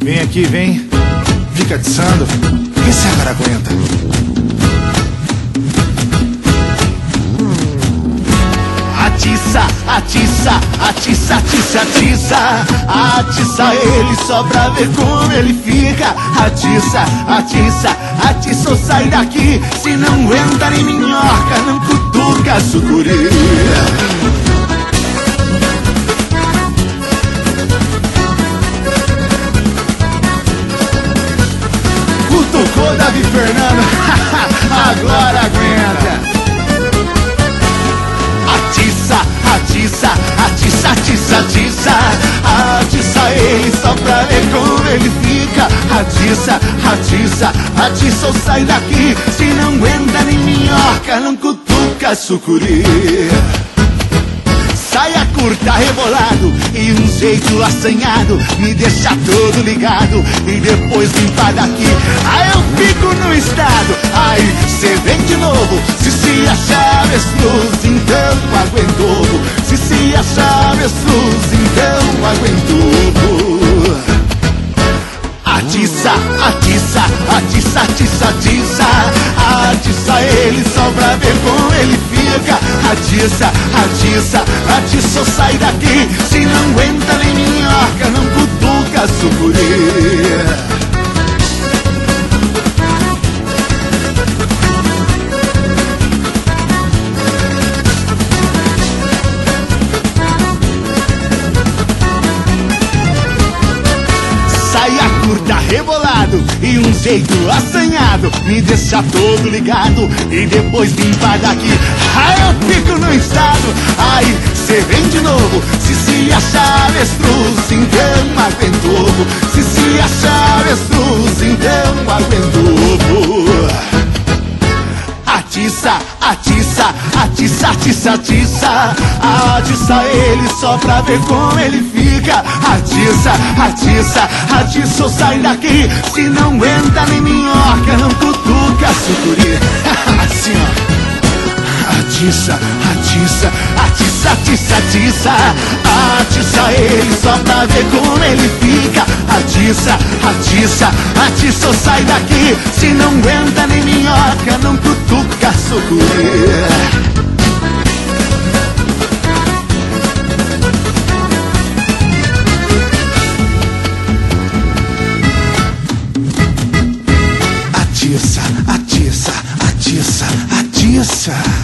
Vem aqui, vem. Fica atiçando. Vê se agora aguenta. Atiça, atiça, atiça, atiça, atiça. Atiça ele só pra ver como ele fica. Atiça, atiça, atiça ou sai daqui. Se não aguenta nem minhoca, não cutuca sucuri. Cutucou Davi Fernando. Agora aguenta. Atiça, atiça, atiça, atiça, atiça. Atiça ele só pra ver como ele fica. Atiça, atiça, atiça ou sai daqui. Se não aguenta nem minhoca, não cutuca sucuri. Saia curta, rebolado e um jeito assanhado me deixa todo ligado e depois limpa daqui. Aí eu fico no estado, aí cê vem de novo. Se achar avestruz, então aguentou. Se achar avestruz, então aguentou. Atiça, atiça, atiça, atiça, atiça. Atiça ele só pra ver como ele fica. Atiça, atiça, atiça ou sai daqui. Se não aguenta nem minhoca, não cutuca sucuri. Saia curta, rebolado e um jeito assanhado me deixa todo ligado e depois limpa daqui. Aí eu fico no estado, aí cê vem de novo. Se achar avestruz, então aguentou. Se achar avestruz, então aguentou. Atiça, atiça, atiça, atiça, atiça. Atiça ele só pra ver como ele fica. Atiça, atiça, atiça ou sai daqui. Se não aguenta nem minhoca, não cutuca sucuri. Assim ó. Atiça, atiça, atiça, atiça, atiça. Atiça ele só pra ver como ele fica. Atiça, atiça, atiça ou sai daqui. Se não aguenta nem minhoca, não cutuca sucuri. Atiça, atiça, atiça, atiça.